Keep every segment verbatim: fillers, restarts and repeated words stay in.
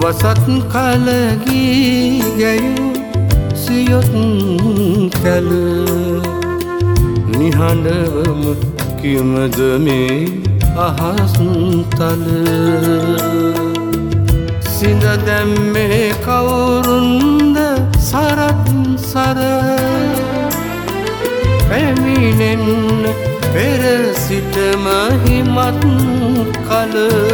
වසත් කලගී ගැයූ සියොත් කැල නිහඬවම කිමද මේ අහස් තල සිඳ දැම්මේ කවුරුන්ද සරත් සර පැමිණෙන්න පෙර සිටම හිමත් කල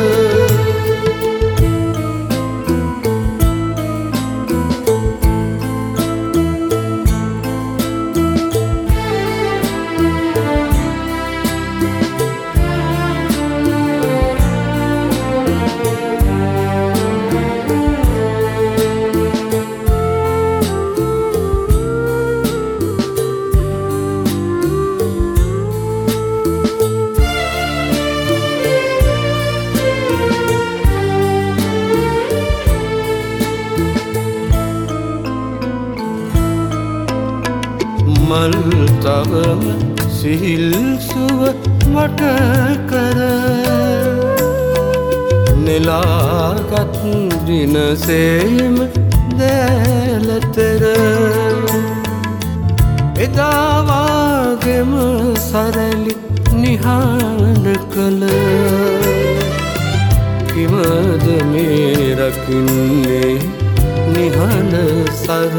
මල් තවම සිහිල් සුව වට කර නෙලාගත් දිනසේම දැලතර එදාවාගෙම සරලි නිහඬ කළ කිමද මේ රකින්නේ නිහඬ සර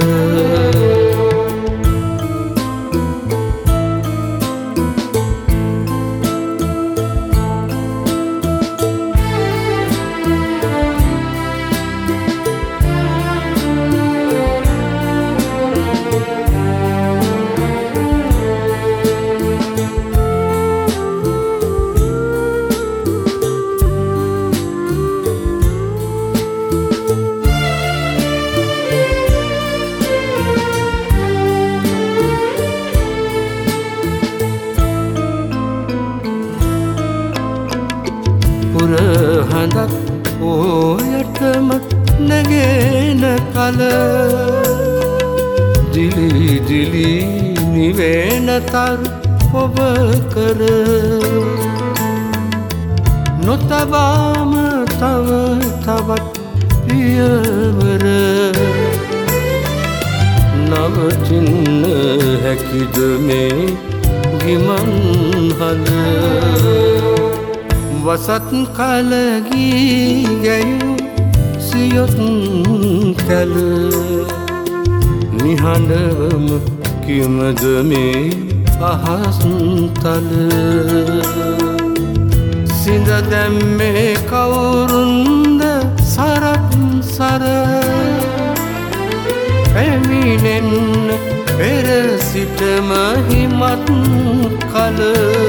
පුරහඳක් ඕයටම නැගෙන කල දිලි දිලි නිවෙන තරු ඔබ කර නොතබාම තව තවත් පියවර නවතින්න හැකිද මේ ගිමන් හද වසත් කලගී ගැයූ සියොත් කැල නිහඬවම කිමද මේ අහස් තල සිඳ දැම්මේ කවුරුන්ද සරත් සර පැමිණෙන්න පෙර සිටම හිමත් කල